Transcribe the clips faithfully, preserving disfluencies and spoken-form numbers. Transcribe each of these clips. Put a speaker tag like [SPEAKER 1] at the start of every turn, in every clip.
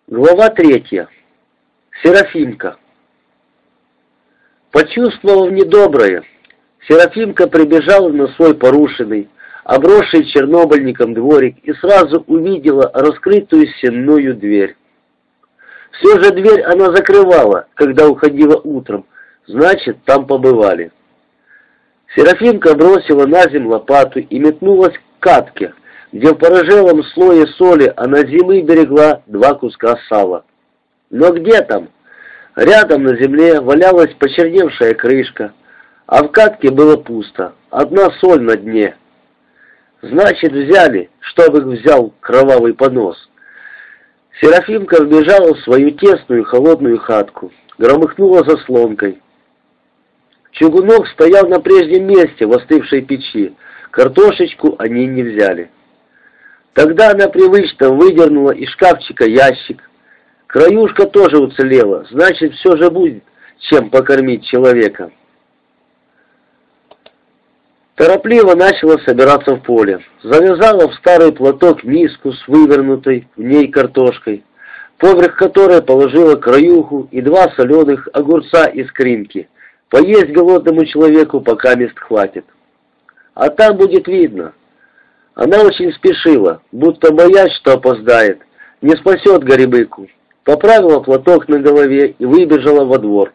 [SPEAKER 1] Глава третья. Серафимка. Почувствовав недоброе, Серафимка прибежала на свой порушенный, обросший чернобыльником дворик и сразу увидела раскрытую сенную дверь. Все же дверь она закрывала, когда уходила утром, значит, там побывали. Серафимка бросила на землю лопату и метнулась к катке, где в порыжелом слое соли она зимы берегла два куска сала. Но где там? Рядом на земле валялась почерневшая крышка, а в катке было пусто, одна соль на дне. Значит, взяли, чтобы их взял кровавый понос. Серафимка вбежала в свою тесную холодную хатку, громыхнула заслонкой. Чугунок стоял на прежнем месте в остывшей печи, картошечку они не взяли. Тогда она привычно выдернула из шкафчика ящик. Краюшка тоже уцелела, значит, все же будет, чем покормить человека. Торопливо начала собираться в поле. Завязала в старый платок миску с вывернутой в ней картошкой, поверх которой положила краюху и два соленых огурца из кринки. Поесть голодному человеку пока мест хватит. А там будет видно. Она очень спешила, будто боясь, что опоздает, не спасет Горебыку. Поправила платок на голове и выбежала во двор.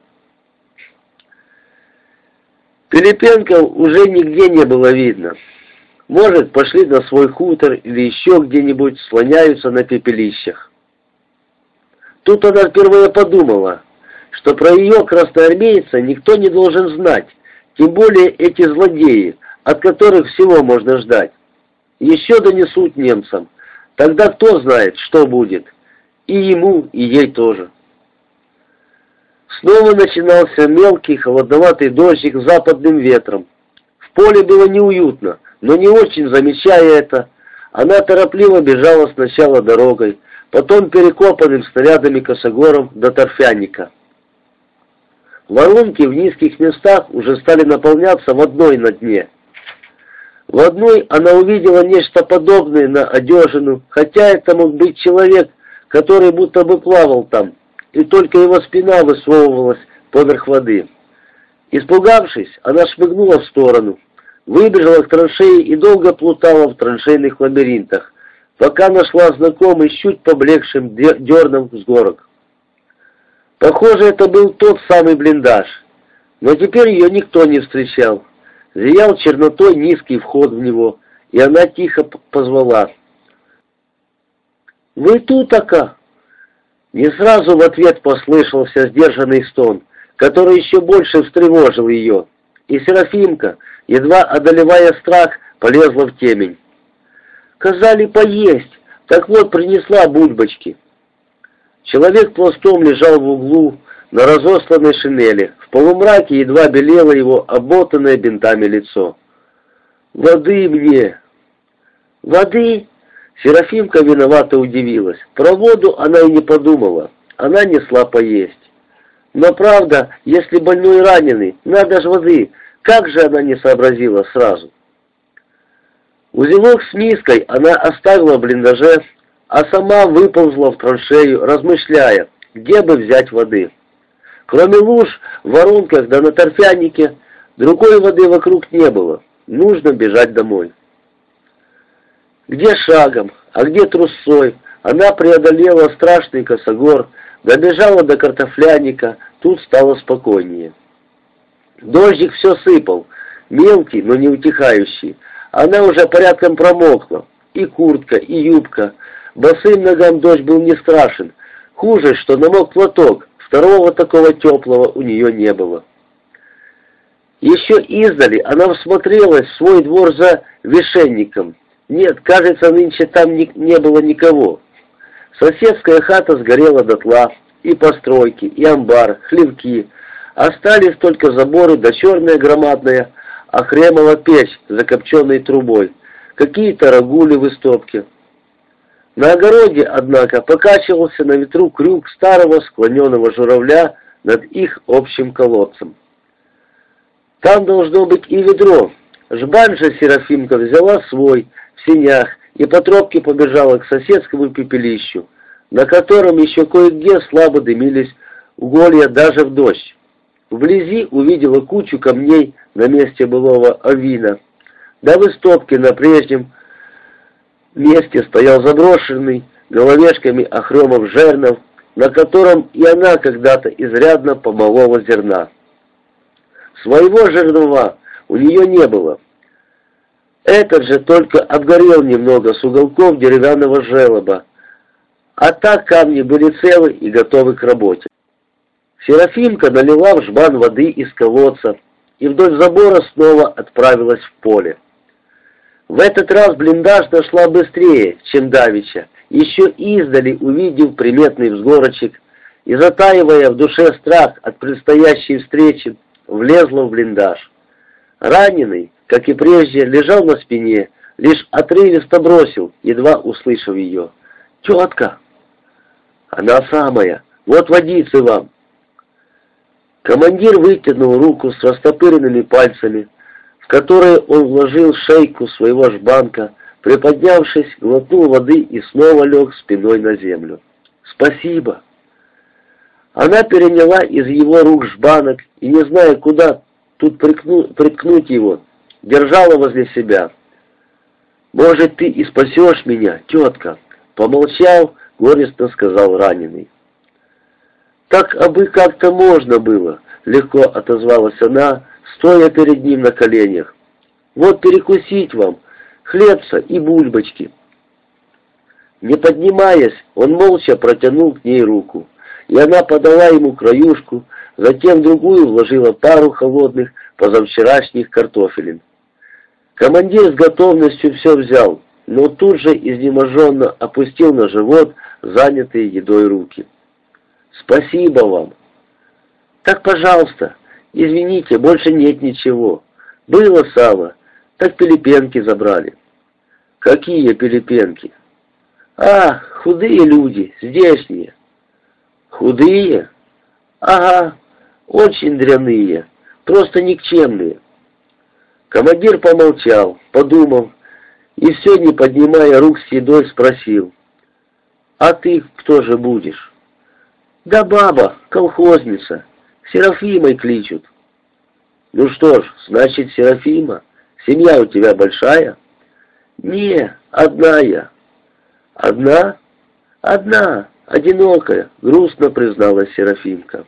[SPEAKER 1] Пилипенков уже нигде не было видно. Может, пошли на свой хутор или еще где-нибудь слоняются на пепелищах. Тут она впервые подумала, что про ее красноармейца никто не должен знать, тем более эти злодеи, от которых всего можно ждать. Еще донесут немцам. Тогда кто знает, что будет. И ему, и ей тоже. Снова начинался мелкий, холодноватый дождик с западным ветром. В поле было неуютно, но не очень замечая это, она торопливо бежала сначала дорогой, потом перекопанным снарядами косогором до торфяника. Воронки в низких местах уже стали наполняться водой на дне. В одной она увидела нечто подобное на одежину, хотя это мог быть человек, который будто бы плавал там, и только его спина высовывалась поверх воды. Испугавшись, она шмыгнула в сторону, выбежала к траншеи и долго плутала в траншейных лабиринтах, пока нашла знакомый с чуть поблекшим дерном взгорок. Похоже, это был тот самый блиндаж, но теперь ее никто не встречал. Зиял чернотой низкий вход в него, и она тихо позвала. «Вы тут, ака?» Не сразу в ответ послышался сдержанный стон, который еще больше встревожил ее, и Серафимка, едва одолевая страх, полезла в темень. «Казали поесть, так вот принесла бульбочки». Человек пластом лежал в углу на разосланной шинели. В полумраке едва белело его обмотанное бинтами лицо. «Воды мне!» «Воды?» Серафимка виновато удивилась. Про воду она и не подумала. Она несла поесть. Но правда, если больной раненый, надо же воды. Как же она не сообразила сразу? Узелок с миской она оставила в блиндаже, а сама выползла в траншею, размышляя, где бы взять воды. Кроме луж, в воронках да на торфянике, другой воды вокруг не было. Нужно бежать домой. Где шагом, а где трусцой, она преодолела страшный косогор, добежала до картофляника, тут стало спокойнее. Дождик все сыпал, мелкий, но не утихающий. Она уже порядком промокла, и куртка, и юбка. Босым ногам дождь был не страшен. Хуже, что намок платок, второго такого теплого у нее не было. Еще издали она всмотрелась в свой двор за вишенником. Нет, кажется, нынче там не, не было никого. Соседская хата сгорела дотла, и постройки, и амбар, хлевки. Остались только заборы да черная громадная охремова печь с закопченной трубой, какие-то рагули в истопке. На огороде, однако, покачивался на ветру крюк старого склоненного журавля над их общим колодцем. Там должно быть и ведро. Жбан же Серафимка взяла свой в сенях и по тропке побежала к соседскому пепелищу. на котором еще кое-где слабо дымились уголья даже в дождь. Вблизи увидела кучу камней на месте былого авина, да в истопке на прежнем месте стоял заброшенный головешками охромов жернов, на котором и она когда-то изрядно помолола зерна. Своего жернова у нее не было. Этот же только обгорел немного с уголков деревянного желоба, а так камни были целы и готовы к работе. Серафимка налила в жбан воды из колодца и вдоль забора снова отправилась в поле. В этот раз блиндаж нашла быстрее, чем давеча, еще издали увидев приметный взгорочек и, затаивая в душе страх от предстоящей встречи, влезла в блиндаж. Раненый, как и прежде, лежал на спине, лишь отрывисто бросил, едва услышав ее: «Тетка!» «Она самая! Вот водицы вам!» Командир вытянул руку с растопыренными пальцами, в которые он вложил шейку своего жбанка, приподнявшись, глотнул воды и снова лег спиной на землю. «Спасибо!» Она переняла из его рук жбанок и, не зная, куда тут прикну, приткнуть его, держала возле себя. «Может, ты и спасешь меня, тетка?» Помолчал, горестно сказал раненый. «Так, абы как-то можно было», — легко отозвалась она, стоя перед ним на коленях. «Вот перекусить вам, хлебца и бульбочки». Не поднимаясь, он молча протянул к ней руку, и она подала ему краюшку, затем другую вложила пару холодных позавчерашних картофелин. Командир с готовностью все взял, но тут же изнеможенно опустил на живот занятые едой руки. «Спасибо вам». «Так, пожалуйста, извините, больше нет ничего. Было сало, так пилипенки забрали». «Какие пилипенки?» «А, худые люди, здешние». «Худые?» «Ага, очень дряные, просто никчемные». Командир помолчал, подумал, и все, не поднимая рук с едой, спросил: «А ты кто же будешь?» «Да баба, колхозница, Серафимой кличут». «Ну что ж, значит, Серафима. Семья у тебя большая?» «Не, одна я». «Одна?» «Одна, одинокая», — грустно призналась Серафимка.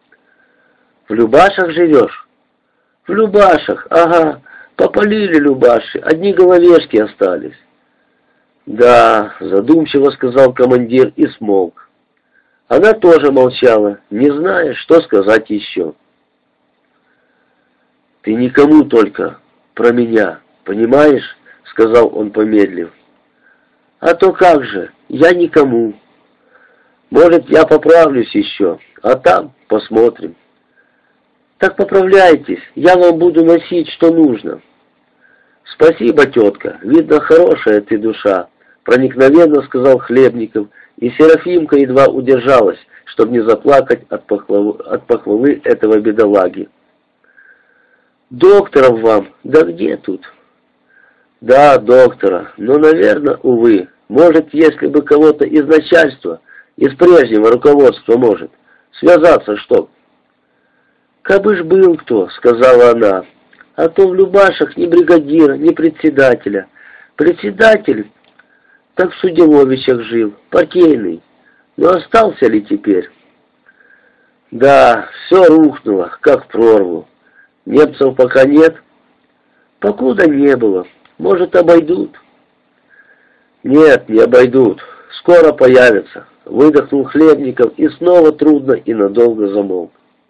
[SPEAKER 1] «В Любашах живешь?» «В Любашах, ага, попалили Любаши, одни головешки остались». «Да», — задумчиво сказал командир и смолк. Она тоже молчала, не зная, что сказать еще. «Ты никому только про меня, понимаешь?» — сказал он, помедлив. «А то как же, я никому. Может, я поправлюсь еще, а там посмотрим». «Так поправляйтесь, я вам буду носить, что нужно». «Спасибо, тетка, видно, хорошая ты душа», — проникновенно сказал Хлебников, и Серафимка едва удержалась, чтобы не заплакать от похвалы, от похвалы этого бедолаги. «Докторов вам, да где тут?» «Да, доктора, но, наверное, увы, может, если бы кого-то из начальства, из прежнего руководства, может, связаться, чтоб». «Кабы ж был кто», — сказала она, — «а то в Любашах ни бригадира, ни председателя. Председатель так в Судиловичах жил, партийный, но остался ли теперь?» «Да, все рухнуло, как в прорву. Немцев пока нет?» «Покуда не было. Может, обойдут?» «Нет, не обойдут. Скоро появятся», — выдохнул Хлебников и снова трудно и надолго замолк.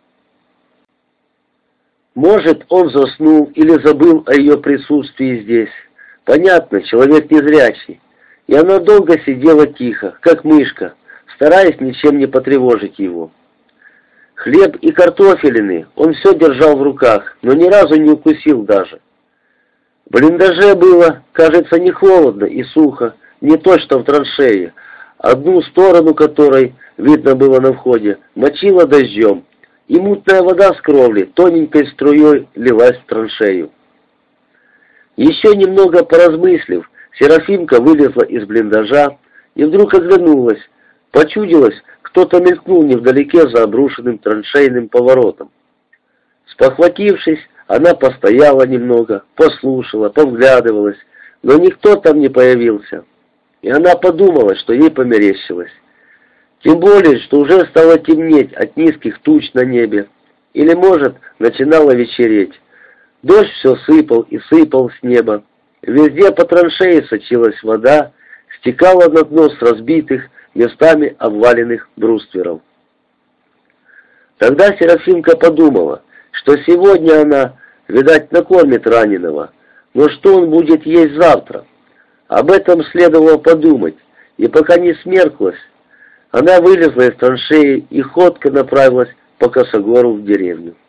[SPEAKER 1] Может, он заснул или забыл о ее присутствии здесь. Понятно, человек незрячий. И она долго сидела тихо, как мышка, стараясь ничем не потревожить его. Хлеб и картофелины он все держал в руках, но ни разу не укусил даже. В блиндаже было, кажется, не холодно и сухо, не то что в траншее, одну сторону которой, видно было на входе, мочило дождем, и мутная вода с кровли тоненькой струей лилась в траншею. Еще немного поразмыслив, Серафимка вылезла из блиндажа и вдруг оглянулась. Почудилось, кто-то мелькнул невдалеке за обрушенным траншейным поворотом. Спохватившись, она постояла немного, послушала, повглядывалась, но никто там не появился. И она подумала, что ей померещилось. Тем более, что уже стало темнеть от низких туч на небе. Или, может, начинало вечереть. Дождь все сыпал и сыпал с неба. Везде по траншее сочилась вода, стекала на дно с разбитых, местами обваленных брустверов. Тогда Серафимка подумала, что сегодня она, видать, накормит раненого, но что он будет есть завтра? Об этом следовало подумать, и пока не смерклась, она вылезла из траншеи и ходко направилась по косогору в деревню.